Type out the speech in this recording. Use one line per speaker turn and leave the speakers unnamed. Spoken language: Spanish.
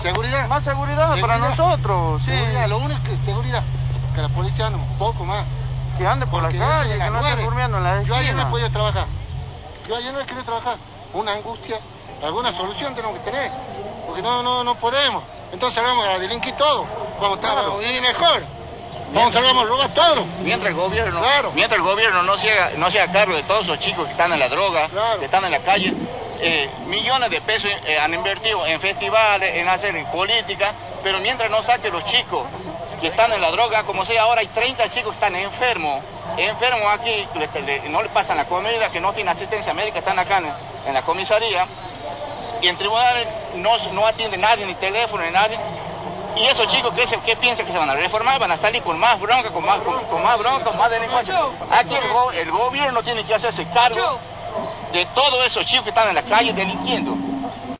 Seguridad.
Más seguridad para nosotros, sí.
Seguridad, lo único que es seguridad. Que la policía ande un poco más.
Que ande por la calle, que no esté durmiendo en la esquina.
Yo ayer no he podido trabajar. Una angustia. Alguna solución tenemos que tener. Porque no podemos. Entonces vamos a delinquir todo. Vamos a estar y mejor. Vamos a robar todo.
Mientras el gobierno no se haga cargo de todos esos chicos que están en la droga, que están en la calle, millones de pesos han invertido en festivales, en hacer política, pero mientras no saque los chicos que están en la droga, como sea ahora hay 30 chicos que están enfermos aquí, no le pasan la comida, que no tienen asistencia médica, están acá en la comisaría, y en tribunales no atiende nadie, ni teléfono, ni nadie. Y esos chicos, ¿qué piensan que se van a reformar? Van a salir con más bronca, con más delincuencia. Aquí el gobierno tiene que hacerse cargo de todos esos chicos que están en la calle delinquiendo.